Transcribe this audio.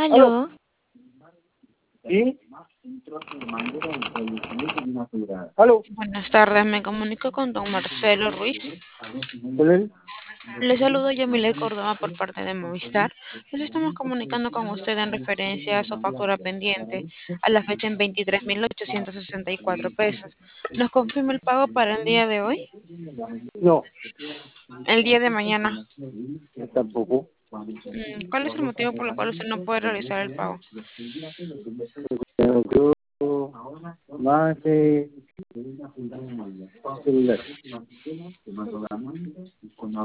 Aló, Aló, ¿sí? Aló, buenas tardes, me comunico con don Marcelo Ruiz. ¿con él? Le saludo Yamile Córdoba por parte de Movistar. Nos estamos comunicando con usted en referencia a su factura pendiente a la fecha en 23.864 pesos. ¿Nos confirma el pago para el día de hoy? No, El día de mañana. tampoco. ¿Cuál es el motivo por el cual usted no puede realizar el pago? Pero yo más celular.